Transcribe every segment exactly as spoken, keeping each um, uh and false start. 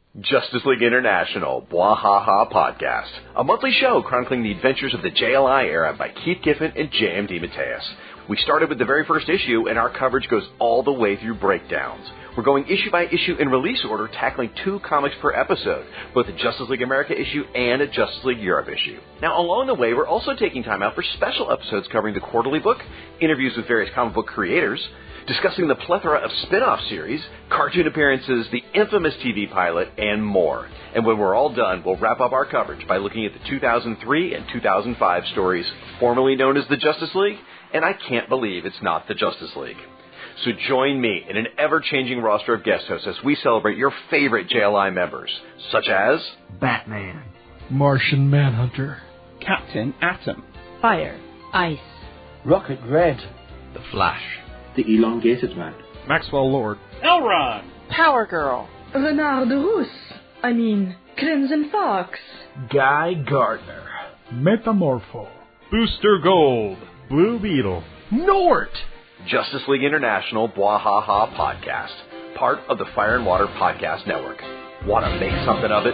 Justice League International, Bwahaha Podcast, a monthly show chronicling the adventures of the J L I era by Keith Giffen and J M DeMatteis. We started with the very first issue, and our coverage goes all the way through breakdowns. We're going issue by issue in release order, tackling two comics per episode, both a Justice League America issue and a Justice League Europe issue. Now, along the way, we're also taking time out for special episodes covering the quarterly book, interviews with various comic book creators, discussing the plethora of spin-off series, cartoon appearances, the infamous T V pilot, and more. And when we're all done, we'll wrap up our coverage by looking at the two thousand three and two thousand five stories, formerly known as the Justice League, and I can't believe it's not the Justice League. So join me in an ever-changing roster of guest hosts as we celebrate your favorite J L I members, such as Batman, Martian Manhunter, Captain Atom, Fire, Ice, Rocket Red, The Flash, The Elongated Man, Maxwell Lord, Elron, Power Girl, Renard Rousse, I mean, Crimson Fox, Guy Gardner, Metamorpho, Booster Gold, Blue Beetle, Nort, Justice League International Bwahaha Podcast, part of the Fire and Water Podcast Network. Want to make something of it?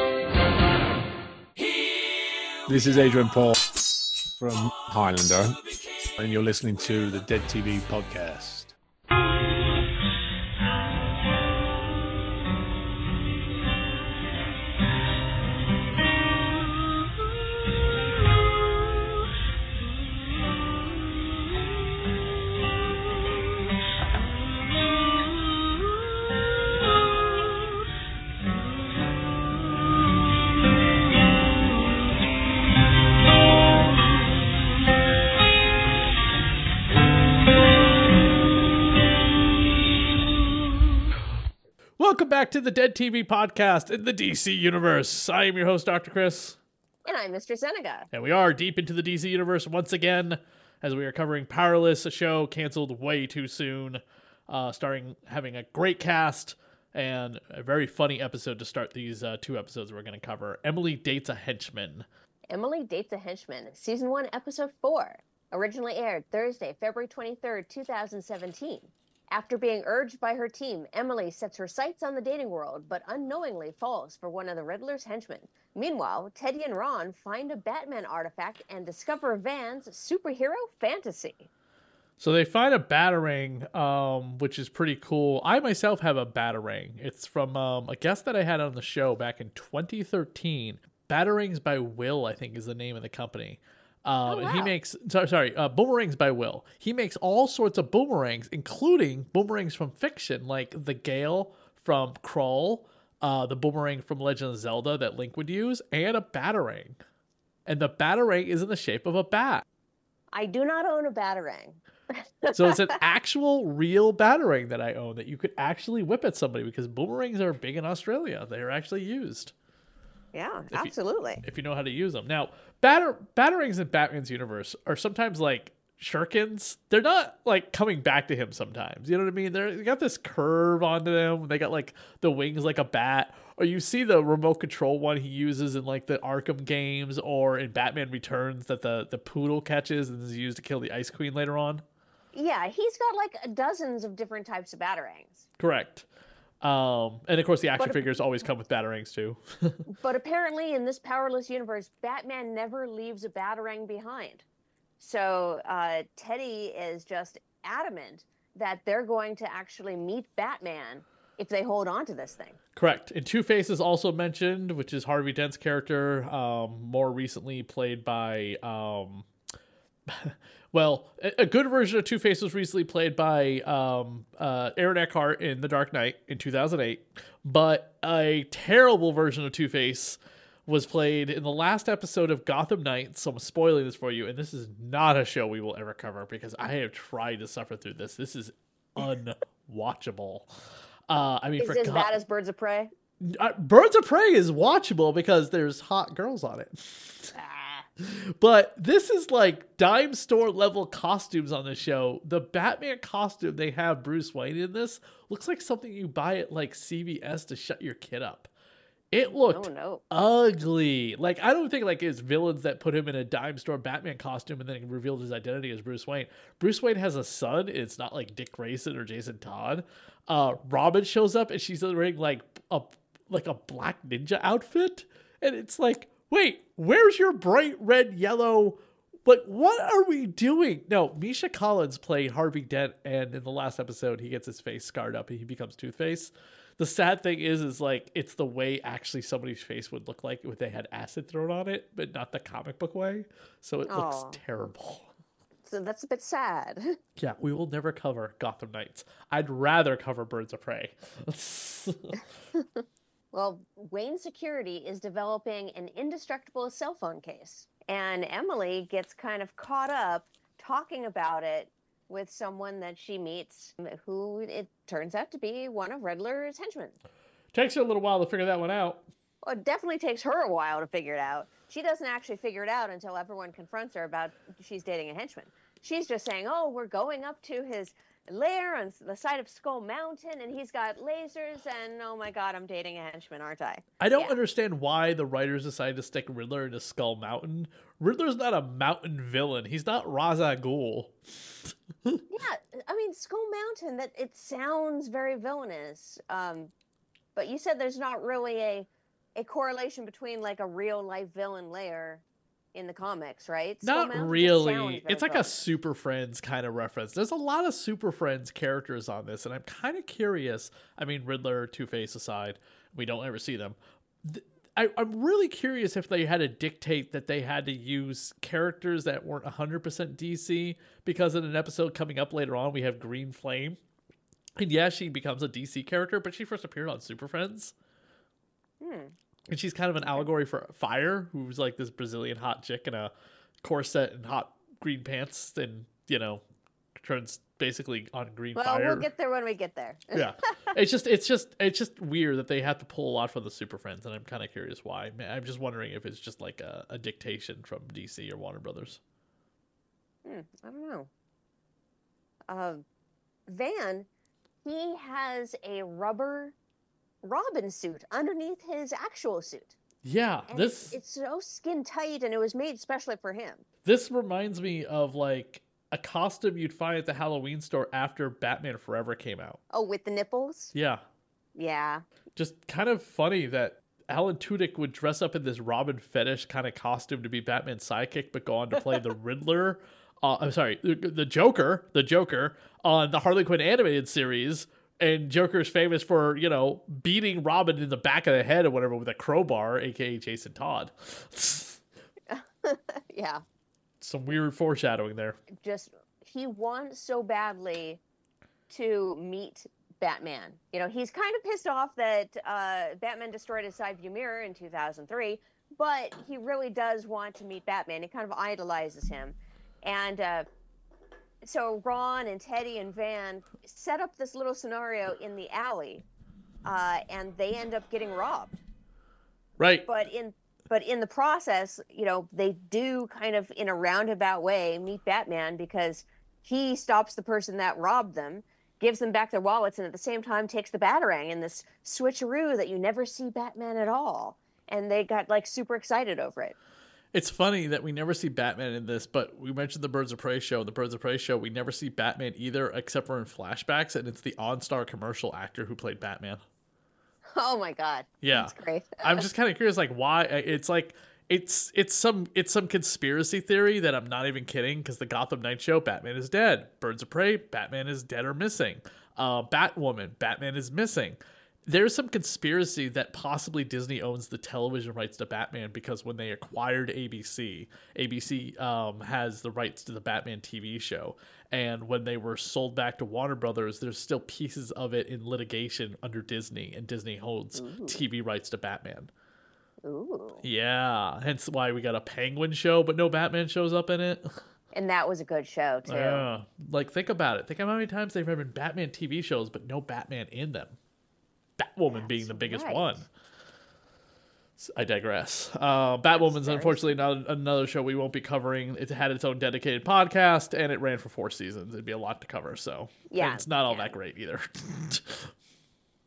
This is Adrian Paul from Highlander, and you're listening to the Dead T V Podcast. Welcome back to the Dead T V Podcast in the D C Universe. I am your host, Doctor Chris. And I'm Mister Seneca. And we are deep into the D C Universe once again, as we are covering Powerless, a show canceled way too soon, uh, starring having a great cast and a very funny episode to start these uh, two episodes we're going to cover. Emily Dates a Henchman. Emily Dates a Henchman, Season one, Episode four. Originally aired Thursday, February twenty-third, two thousand seventeen. After being urged by her team, Emily sets her sights on the dating world, but unknowingly falls for one of the Riddler's henchmen. Meanwhile, Teddy and Ron find a Batman artifact and discover Van's superhero fantasy. So they find a Batarang, um, which is pretty cool. I myself have a Batarang. It's from um, a guest that I had on the show back in twenty thirteen. Batarangs by Will, I think, is the name of the company. Um, oh, wow. And he makes, sorry, sorry uh, Boomerangs by Will. He makes all sorts of boomerangs, including boomerangs from fiction, like the Gale from Krull, uh, the boomerang from Legend of Zelda that Link would use, and a Batarang. And the Batarang is in the shape of a bat. I do not own a Batarang. So it's an actual real Batarang that I own that you could actually whip at somebody, because boomerangs are big in Australia. They're actually used. Yeah, if absolutely. You, if you know how to use them. Now, batter, Batarangs in Batman's universe are sometimes like shurikens. They're not like coming back to him sometimes. You know what I mean? They're, they got this curve onto them. They got like the wings like a bat. Or you see the remote control one he uses in like the Arkham games or in Batman Returns that the, the poodle catches and is used to kill the Ice Queen later on. Yeah, he's got like dozens of different types of Batarangs. Correct. Um, and of course the action but, figures always come with Batarangs too. But apparently in this Powerless universe, Batman never leaves a Batarang behind. So uh, Teddy is just adamant that they're going to actually meet Batman if they hold on to this thing. Correct. And Two-Face is also mentioned, which is Harvey Dent's character, um, more recently played by... Um, Well, a good version of Two-Face was recently played by um, uh, Aaron Eckhart in The Dark Knight in two thousand eight, but a terrible version of Two-Face was played in the last episode of Gotham Knights, so I'm spoiling this for you, and this is not a show we will ever cover because I have tried to suffer through this. This is unwatchable. Uh, I mean, is for it as God- bad as Birds of Prey? Uh, Birds of Prey is watchable because there's hot girls on it. But this is like dime store level costumes on the show. The Batman costume they have Bruce Wayne in this looks like something you buy at like C V S to shut your kid up. It looked oh, no. ugly. Like, I don't think like it's villains that put him in a dime store Batman costume and then revealed his identity as Bruce Wayne. Bruce Wayne has a son. It's not like Dick Grayson or Jason Todd. Uh, Robin shows up and she's wearing like a like a black ninja outfit. And it's like, wait, where's your bright red, yellow? Like, what are we doing? No, Misha Collins played Harvey Dent, and in the last episode, he gets his face scarred up and he becomes Two-Face. The sad thing is, is like, it's the way actually somebody's face would look like if they had acid thrown on it, but not the comic book way. So it looks Aw. terrible. So that's a bit sad. Yeah, we will never cover Gotham Knights. I'd rather cover Birds of Prey. Well, Wayne Security is developing an indestructible cell phone case. And Emily gets kind of caught up talking about it with someone that she meets who it turns out to be one of Riddler's henchmen. Takes her a little while to figure that one out. Well, it definitely takes her a while to figure it out. She doesn't actually figure it out until everyone confronts her about she's dating a henchman. She's just saying, oh, we're going up to his lair on the side of Skull Mountain, and he's got lasers, and oh my god, I'm dating a henchman, aren't I? I don't Yeah. understand why the writers decided to stick Riddler into Skull Mountain. Riddler's not a mountain villain. He's not Ra's al Ghul. Yeah, I mean, Skull Mountain, that it sounds very villainous. Um, but you said there's not really a a correlation between like a real life villain lair in the comics, right? Skull Not Mountain just really. sounds very It's like a villainous. Super Friends kind of reference. There's a lot of Super Friends characters on this, and I'm kind of curious. I mean, Riddler, Two-Face aside, we don't ever see them. Th- I, I'm really curious if they had to dictate that they had to use characters that weren't one hundred percent D C, because in an episode coming up later on, we have Green Flame. And yeah, she becomes a D C character, but she first appeared on Super Friends. Hmm. And she's kind of an allegory for Fire, who's like this Brazilian hot chick in a corset and hot green pants, and, you know, turns basically on green Well, fire. we'll get there when we get there. Yeah. It's just it's just it's just weird that they have to pull a lot from the Super Friends, and I'm kind of curious why. I'm just wondering if it's just like a, a dictation from D C or Warner Brothers. Hmm, I don't know. Uh, Van, he has a rubber Robin suit underneath his actual suit. Yeah, And this it's, it's so skin tight, and it was made especially for him. this reminds me of like a costume you'd find at the Halloween store after Batman Forever came out. Oh, with the nipples? Yeah. Yeah. Just kind of funny that Alan Tudyk would dress up in this Robin fetish kind of costume to be Batman's sidekick, but go on to play the Riddler. Uh, I'm sorry, the, the Joker, the Joker on the Harley Quinn animated series. And Joker's famous for, you know, beating Robin in the back of the head or whatever with a crowbar, aka Jason Todd. Yeah. Some weird foreshadowing there. Just, he wants so badly to meet Batman. You know, he's kind of pissed off that uh, Batman destroyed his side view mirror in two thousand three, but he really does want to meet Batman. He kind of idolizes him. And uh, so Ron and Teddy and Van set up this little scenario in the alley, uh, and they end up getting robbed. Right. But in but in the process, you know, they do kind of in a roundabout way meet Batman, because he stops the person that robbed them, gives them back their wallets, and at the same time takes the Batarang in this switcheroo that you never see Batman at all. And they got like super excited over it. It's funny that we never see Batman in this, but we mentioned the Birds of Prey show. The Birds of Prey show, we never see Batman either, except for in flashbacks, and it's the OnStar commercial actor who played Batman. Oh my god. Yeah. That's great. I'm just kind of curious, like, why it's like it's it's some it's some conspiracy theory that I'm not even kidding, because the Gotham Knight show, Batman is dead. Birds of Prey, Batman is dead or missing. Uh, Batwoman, Batman is missing. There's some conspiracy that possibly Disney owns the television rights to Batman, because when they acquired A B C, A B C um, has the rights to the Batman T V show. And when they were sold back to Warner Brothers, there's still pieces of it in litigation under Disney, and Disney holds Ooh. T V rights to Batman. Ooh. Yeah, hence why we got a Penguin show, but no Batman shows up in it. And that was a good show too. Yeah, like think about it. Think about how many times they've been Batman T V shows, but no Batman in them. Batwoman That's being the biggest right. one. I digress. Uh, Batwoman's very unfortunately not another show we won't be covering. It had its own dedicated podcast, and it ran for four seasons. It'd be a lot to cover, so Yeah, and it's not all yeah. that great either.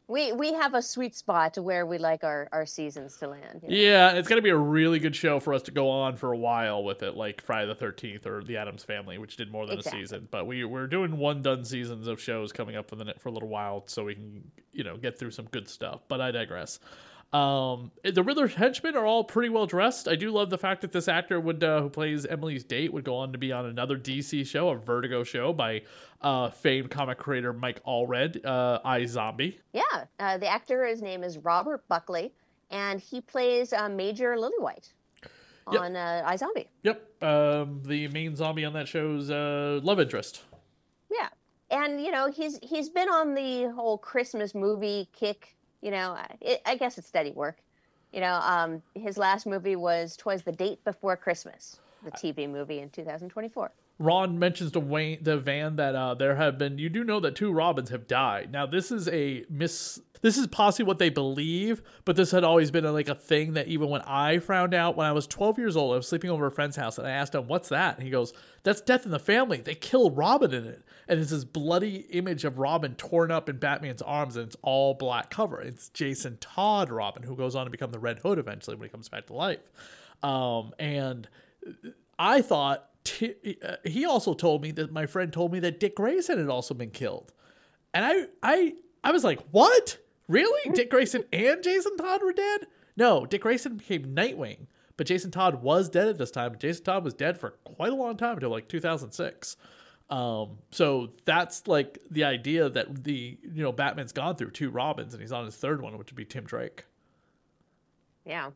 We we have a sweet spot to where we like our, our seasons to land. You know? Yeah, it's gonna be a really good show for us to go on for a while with it, like Friday the thirteenth or The Addams Family, which did more than Exactly. a season. But we we're doing one done seasons of shows coming up for the for a little while, so we can you know get through some good stuff. But I digress. Um, the Riddler henchmen are all pretty well dressed. I do love the fact that this actor would uh, who plays Emily's date would go on to be on another D C show, a Vertigo show by uh, famed comic creator Mike Allred, uh, iZombie. Yeah, uh, the actor, his name is Robert Buckley, and he plays uh, Major Lillywhite Yep. on uh, iZombie. Yep, um, the main zombie on that show's uh, love interest. Yeah, and you know he's he's been on the whole Christmas movie kick. You know, it, I guess it's steady work. You know, um, his last movie was "'Twas the Date Before Christmas," the T V movie in two thousand twenty-four. Ron mentions to Wayne, the van, that uh, there have been. You do know that two Robins have died. Now this is a miss. This is possibly what they believe, but this had always been a, like a thing that even when I found out when I was twelve years old, I was sleeping over a friend's house, and I asked him, "What's that?" And he goes, "That's Death in the Family. They kill Robin in it." And it's this bloody image of Robin torn up in Batman's arms, and it's all black cover. It's Jason Todd Robin, who goes on to become the Red Hood eventually when he comes back to life. Um, and I thought. T- uh, he also told me that my friend told me that Dick Grayson had also been killed, and I, I, I was like, "What? Really? Dick Grayson and Jason Todd were dead?" No, Dick Grayson became Nightwing, but Jason Todd was dead at this time. Jason Todd was dead for quite a long time until like two thousand six. Um, so that's like the idea that the you know Batman's gone through two Robins and he's on his third one, which would be Tim Drake. Yeah.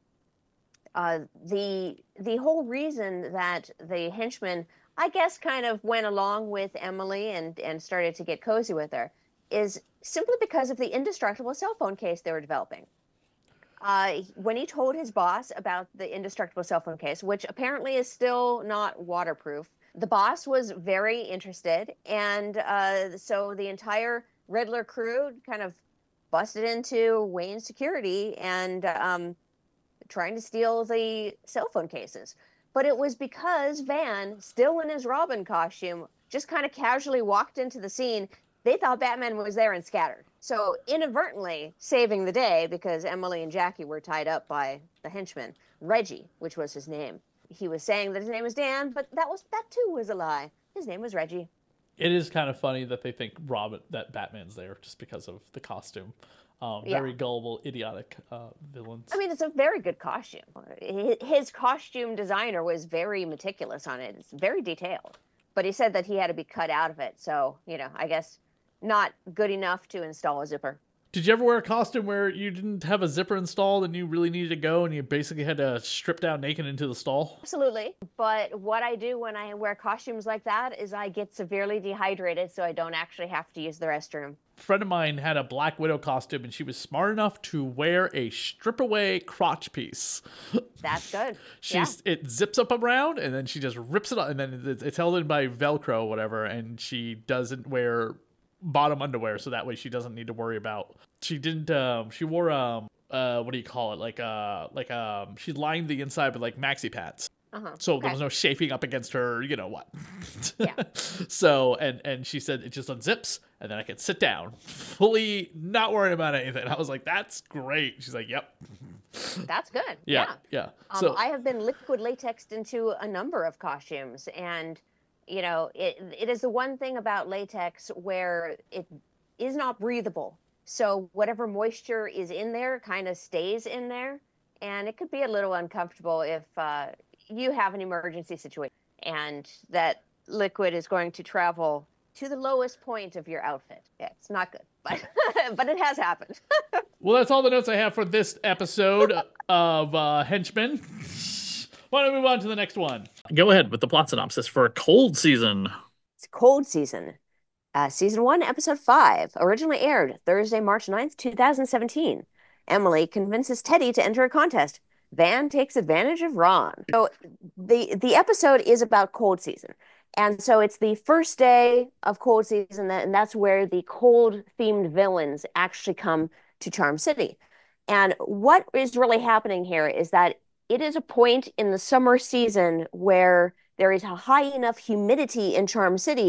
Uh, the the whole reason that the henchmen, I guess, kind of went along with Emily and, and started to get cozy with her is simply because of the indestructible cell phone case they were developing. Uh, when he told his boss about the indestructible cell phone case, which apparently is still not waterproof, the boss was very interested. And uh, so the entire Riddler crew kind of busted into Wayne's security and um, trying to steal the cell phone cases. But it was because Van, still in his Robin costume, just kind of casually walked into the scene. They thought Batman was there and scattered. So inadvertently saving the day because Emily and Jackie were tied up by the henchman, Reggie, which was his name. He was saying that his name was Dan, but that was that too was a lie. His name was Reggie. It is kind of funny that they think Robin, that Batman's there just because of the costume. Um, very Yeah. gullible, idiotic uh, villains. I mean, it's a very good costume. His costume designer was very meticulous on it. It's very detailed. But he said that he had to be cut out of it. So, you know, I guess not good enough to install a zipper. Did you ever wear a costume where you didn't have a zipper installed and you really needed to go and you basically had to strip down naked into the stall? Absolutely. But what I do when I wear costumes like that is I get severely dehydrated so I don't actually have to use the restroom. A friend of mine had a Black Widow costume and she was smart enough to wear a strip-away crotch piece. That's good. She's Yeah. It zips up around and then she just rips it up and then it's, it's held in by Velcro or whatever, and she doesn't wear bottom underwear, so that way she doesn't need to worry about. She didn't. Um, she wore um. Uh, what do you call it? Like uh, like um. She lined the inside with like maxi pads. Uh-huh. So Okay. there was no chafing up against her, you know what. Yeah. So, and, and she said it just unzips, and then I can sit down, fully not worrying about anything. I was like, that's great. She's like, yep. That's good. Yeah, Yeah. yeah. Um, So, I have been liquid latexed into a number of costumes, and you know, it it is the one thing about latex where it is not breathable. So whatever moisture is in there kind of stays in there, and it could be a little uncomfortable if uh, you have an emergency situation and that liquid is going to travel to the lowest point of your outfit. Yeah, it's not good, but but it has happened. well, that's all the notes I have for this episode of uh, Henchmen. Why don't we move on to the next one? Go ahead with the plot synopsis for Cold Season. It's Cold Season. Uh, season one, episode five, originally aired Thursday, March ninth, two thousand seventeen. Emily convinces Teddy to enter a contest. Van takes advantage of Ron. So the the episode is about cold season. And so it's the first day of cold season, and that's where the cold-themed villains actually come to Charm City. And what is really happening here is that it is a point in the summer season where there is a high enough humidity in Charm City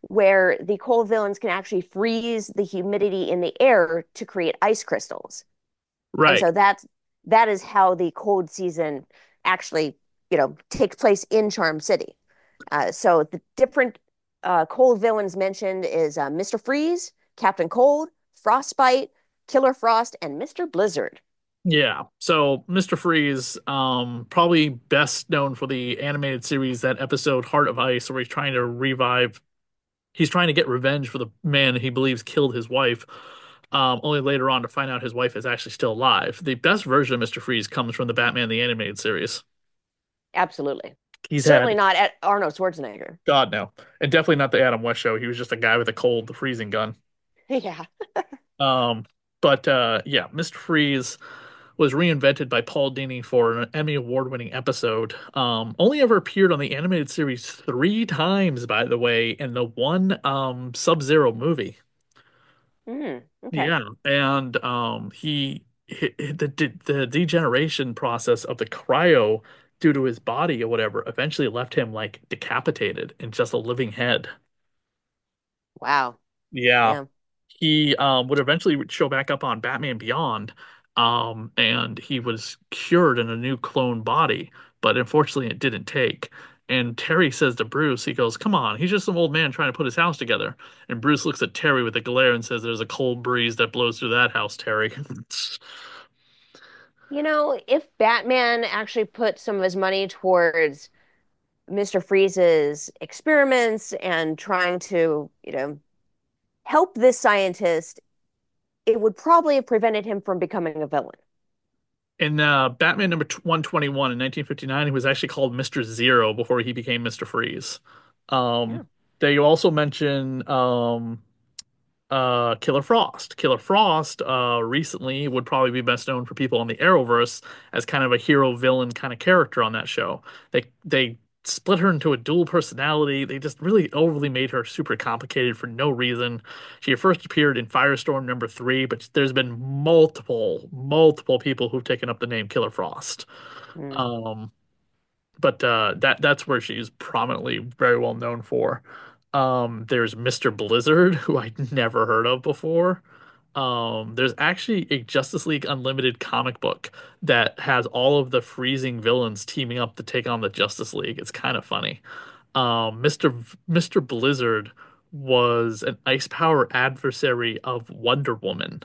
where the cold villains can actually freeze the humidity in the air to create ice crystals. And Right. so that's that is how the cold season actually, you know, takes place in Charm City. Uh, so the different uh, cold villains mentioned is uh, Mister Freeze, Captain Cold, Frostbite, Killer Frost, and Mister Blizzard. Yeah. So Mister Freeze, um, probably best known for the animated series, that episode Heart of Ice, where he's trying to revive, he's trying to get revenge for the man he believes killed his wife. Um, only later on to find out his wife is actually still alive. The best version of Mister Freeze comes from the Batman the Animated Series. Absolutely. He's Certainly had, not at Arnold Schwarzenegger. God no, and definitely not the Adam West show. He was just a guy with a cold, the freezing gun. Yeah. Um, but uh, yeah, Mister Freeze was reinvented by Paul Dini for an Emmy Award-winning episode. Um, only ever appeared on the animated series three times, by the way, in the one um, Sub-Zero movie. Mm, okay. Yeah, and um, he, he the the degeneration process of the cryo due to his body or whatever eventually left him like decapitated and just a living head. Wow. Yeah. Yeah. He um, would eventually show back up on Batman Beyond, um, and he was cured in a new clone body, but unfortunately it didn't take. And Terry says to Bruce, he goes, "Come on, he's just some old man trying to put his house together." And Bruce looks at Terry with a glare and says, "There's a cold breeze that blows through that house, Terry." You know, if Batman actually put some of his money towards Mister Freeze's experiments and trying to, you know, help this scientist, it would probably have prevented him from becoming a villain. In uh, Batman number one twenty-one in nineteen fifty-nine, he was actually called Mister Zero before he became Mister Freeze. Yeah. Um, they also mention um, uh Killer Frost. Killer Frost uh recently would probably be best known for people on the Arrowverse as kind of a hero villain kind of character on that show. They they split her into a dual personality. They just really overly made her super complicated for no reason. She first appeared in Firestorm number three, but there's been multiple, multiple people who've taken up the name Killer Frost. Mm. Um but uh, that that's where she's prominently very well known for. Um, there's Mister Blizzard, who I'd never heard of before. Um, there's actually a Justice League Unlimited comic book that has all of the freezing villains teaming up to take on the Justice League. It's kind of funny. Um, Mister V- Mister Blizzard was an ice power adversary of Wonder Woman.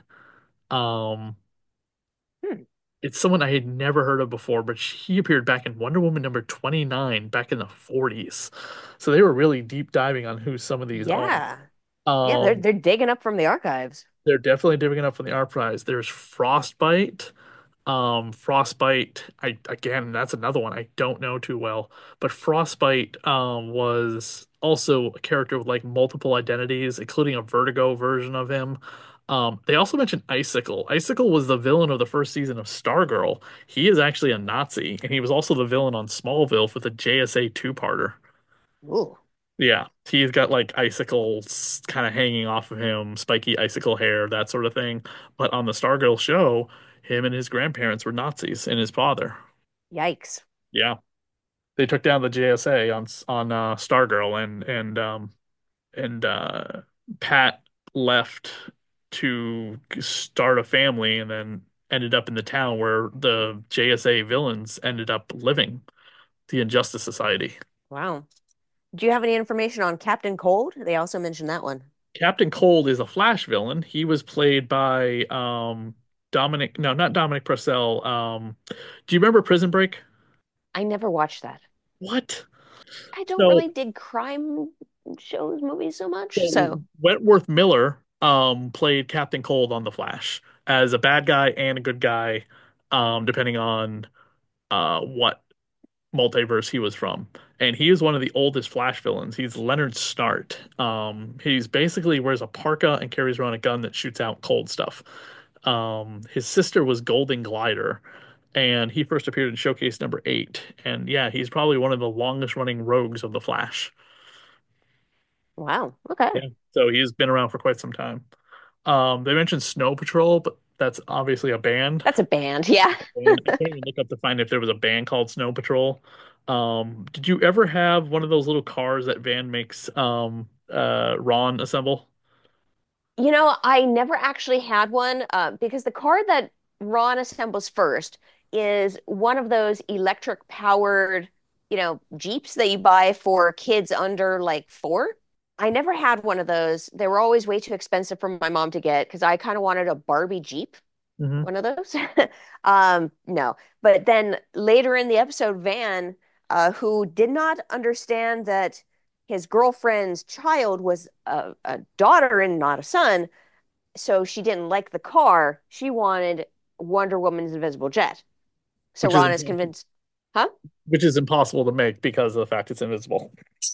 Um, Hmm. it's someone I had never heard of before, but he appeared back in Wonder Woman number twenty-nine back in the forties. So they were really deep diving on who some of these are. Yeah. Yeah, they're Um, they're digging up from the archives. they're definitely digging up from the art prize. There's Frostbite. Um, Frostbite, I again, that's another one I don't know too well, but Frostbite um was also a character with like multiple identities, including a Vertigo version of him. Um, they also mentioned Icicle. Icicle was the villain of the first season of Stargirl. He is actually a Nazi, and he was also the villain on Smallville for the J S A two-parter. Ooh. Yeah, he's got like icicles kind of hanging off of him, spiky icicle hair, that sort of thing. But on the Stargirl show, him and his grandparents were Nazis and his father. Yikes. Yeah, they took down the J S A on on uh, Stargirl, and and um and uh, Pat left to start a family, and then ended up in the town where the J S A villains ended up living, the Injustice Society. Wow. Do you have any information on Captain Cold? They also mentioned that one. Captain Cold is a Flash villain. He was played by um Dominic, no, not Dominic Purcell. Um, do you remember Prison Break? I never watched that. What? I don't So, really dig crime shows, movies so much. so So, Wentworth Miller um played Captain Cold on The Flash as a bad guy and a good guy, um, depending on uh what multiverse he was from. And he is one of the oldest Flash villains. He's Leonard Snart. Um, he's basically wears a parka and carries around a gun that shoots out cold stuff. Um, his sister was Golden Glider, and he first appeared in Showcase number eight. And yeah, he's probably one of the longest running rogues of the Flash. wow. Okay. Yeah. So he's been around for quite some time. Um, they mentioned Snow Patrol, but that's obviously a band. That's a band. Yeah. And I couldn't even look up to find if there was a band called Snow Patrol. Um, did you ever have one of those little cars that Van makes um uh Ron assemble? You know, I never actually had one uh, because the car that Ron assembles first is one of those electric powered, you know, Jeeps that you buy for kids under like four. I never had one of those. They were always way too expensive for my mom to get because I kind of wanted a Barbie Jeep, Hmm. one of those. Um, no. But then later in the episode, Van, uh, who did not understand that his girlfriend's child was a, a daughter and not a son, so she didn't like the car. She wanted Wonder Woman's invisible jet. So Which is Ron is convinced, huh? which is impossible to make because of the fact it's invisible.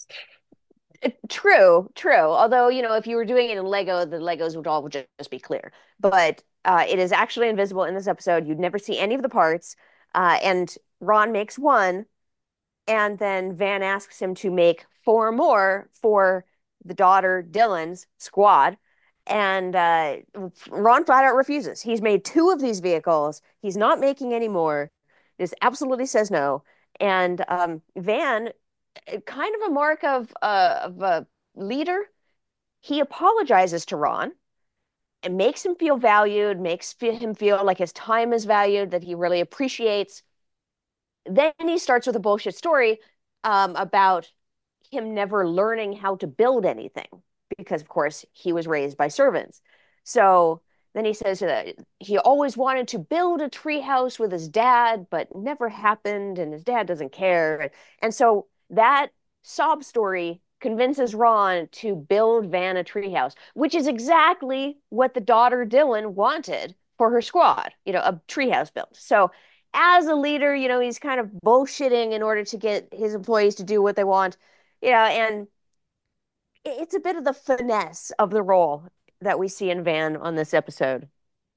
True, true. Although, you know, if you were doing it in Lego, the Legos would all just, just be clear. But uh, it is actually invisible in this episode. You'd never see any of the parts. Uh, and Ron makes one, and then Van asks him to make four more for the daughter Dylan's squad. And uh, Ron flat out refuses. He's made two of these vehicles. He's not making any more. Just absolutely says no. And um, Van, kind of a mark of, uh, of a leader, he apologizes to Ron and makes him feel valued, makes him feel like his time is valued, that he really appreciates. Then he starts with a bullshit story um, about him never learning how to build anything because, of course, he was raised by servants. So then he says that he always wanted to build a treehouse with his dad, but never happened, and his dad doesn't care. And so that sob story convinces Ron to build Van a treehouse, which is exactly what the daughter Dylan wanted for her squad, you know, a treehouse built. So as a leader, you know, he's kind of bullshitting in order to get his employees to do what they want, you know, and it's a bit of the finesse of the role that we see in Van on this episode.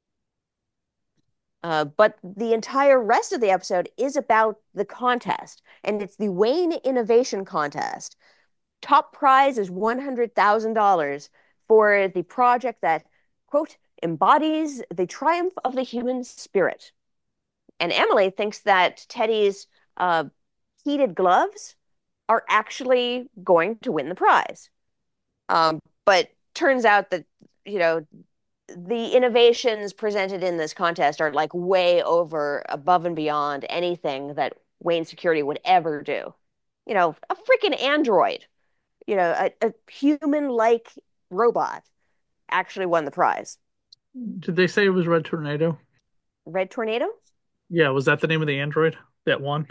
Uh, but the entire rest of the episode is about the contest, and it's the Wayne Innovation Contest. Top prize is one hundred thousand dollars for the project that, quote, embodies the triumph of the human spirit. And Emily thinks that Teddy's uh, heated gloves are actually going to win the prize. Um, but turns out that, you know, the innovations presented in this contest are like way over, above and beyond anything that Wayne Security would ever do. You know, a freaking android, you know, a, a human-like robot actually won the prize. Did they say it was Red Tornado? Red Tornado? Yeah, was that the name of the android that won?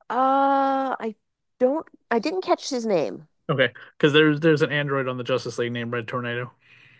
Uh, I don't, I didn't catch his name. Okay, because there's there's an android on the Justice League named Red Tornado.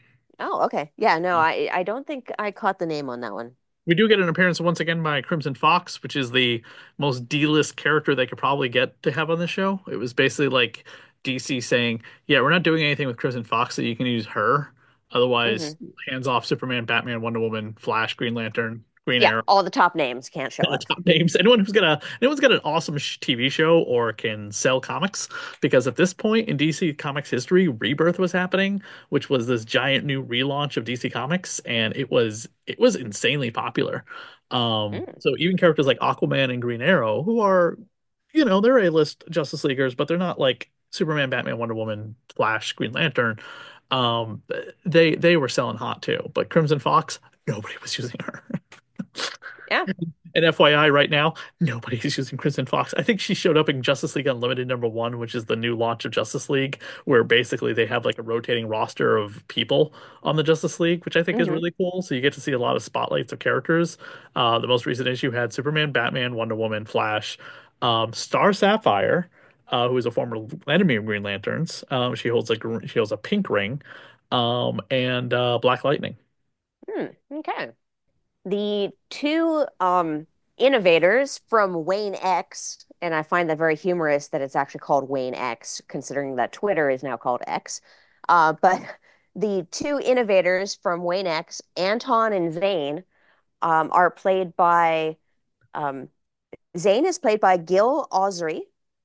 Oh, okay. Yeah, no, I I don't think I caught the name on that one. We do get an appearance once again by Crimson Fox, which is the most D-list character they could probably get to have on the show. It was basically like D C saying, "Yeah, we're not doing anything with Crimson Fox, so you can use her. Otherwise, Hmm. hands off Superman, Batman, Wonder Woman, Flash, Green Lantern, Green Yeah, Arrow." all the top names can't show All the up. top names. Anyone who's got a anyone's got an awesome sh- T V show or can sell comics, because at this point in D C Comics history, Rebirth was happening, which was this giant new relaunch of D C Comics, and it was it was insanely popular. Um, Mm. so even characters like Aquaman and Green Arrow, who are, you know, they're A-list Justice Leaguers, but they're not like Superman, Batman, Wonder Woman, Flash, Green Lantern. Um, they they were selling hot too, but Crimson Fox, nobody was using her. Yeah. And F Y I, right now, nobody's using Crimson Fox. I think she showed up in Justice League Unlimited number one, which is the new launch of Justice League, where basically they have like a rotating roster of people on the Justice League, which I think is Hmm. really cool. So you get to see a lot of spotlights of characters. Uh, the most recent issue had Superman, Batman, Wonder Woman, Flash, um, Star Sapphire, uh, who is a former enemy of Green Lanterns. Um, she holds a gr- she holds a pink ring, um, and uh, Black Lightning. Hmm. Okay. The two um, innovators from Wayne X, and I find that very humorous that it's actually called Wayne X, considering that Twitter is now called X. Uh, but the two innovators from Wayne X, Anton and Zane, um, are played by um, Zane is played by Gil Osry,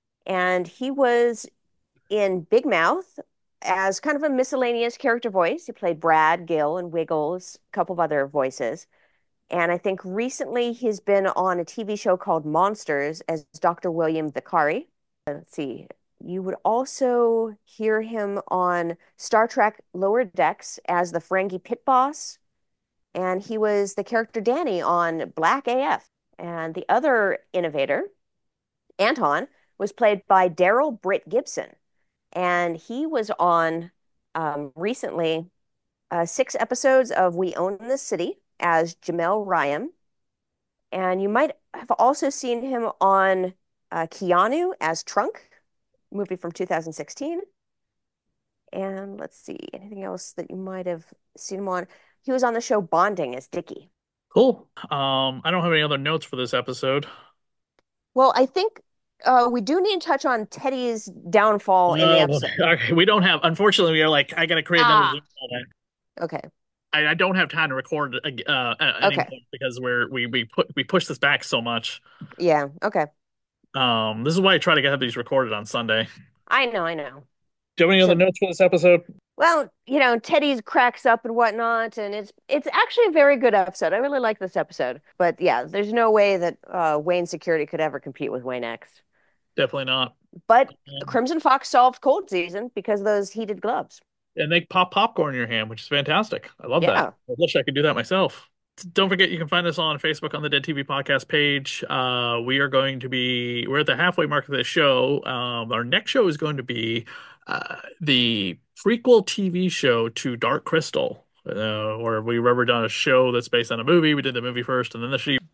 and he was in Big Mouth as kind of a miscellaneous character voice. He played Brad, Gil, and Wiggles, a couple of other voices. And I think recently he's been on a T V show called Monsters as Doctor William Vicari. let's see. You would also hear him on Star Trek Lower Decks as the Ferengi pit boss, and he was the character Danny on Black A F. And the other innovator, Anton, was played by Daryl Britt Gibson, and he was on um, recently uh, six episodes of We Own This City as Jamel Ryan, and you might have also seen him on uh, Keanu as Trunk, movie from two thousand sixteen. And let's see, anything else that you might have seen him on? He was on the show Bonding as Dickie. Cool. Um, I don't have any other notes for this episode. Well, I think uh, we do need to touch on Teddy's downfall in the No, episode. okay, we don't have. Unfortunately, we are like, I gotta create another Ah. Zoom call then. Okay. I, I don't have time to record uh, uh, anymore Okay. because we're we we put we push this back so much. Yeah, okay. Um, this is why I try to get these recorded on Sunday. I know, I know. Do you have any So- other notes for this episode? Well, you know, Teddy cracks up and whatnot, and it's it's actually a very good episode. I really like this episode. But yeah, there's no way that uh, Wayne Security could ever compete with Wayne X. Definitely not. But Um, Crimson Fox solved cold season because of those heated gloves. and they pop popcorn in your hand, which is fantastic. I love Yeah. that. I wish I could do that myself. Don't forget, you can find us on Facebook on the Dead T V Podcast page. Uh, we are going to be, we're at the halfway mark of this show. Um, our next show is going to be uh, the prequel T V show to Dark Crystal, uh, where we ever done a show that's based on a movie. We did the movie first, and then the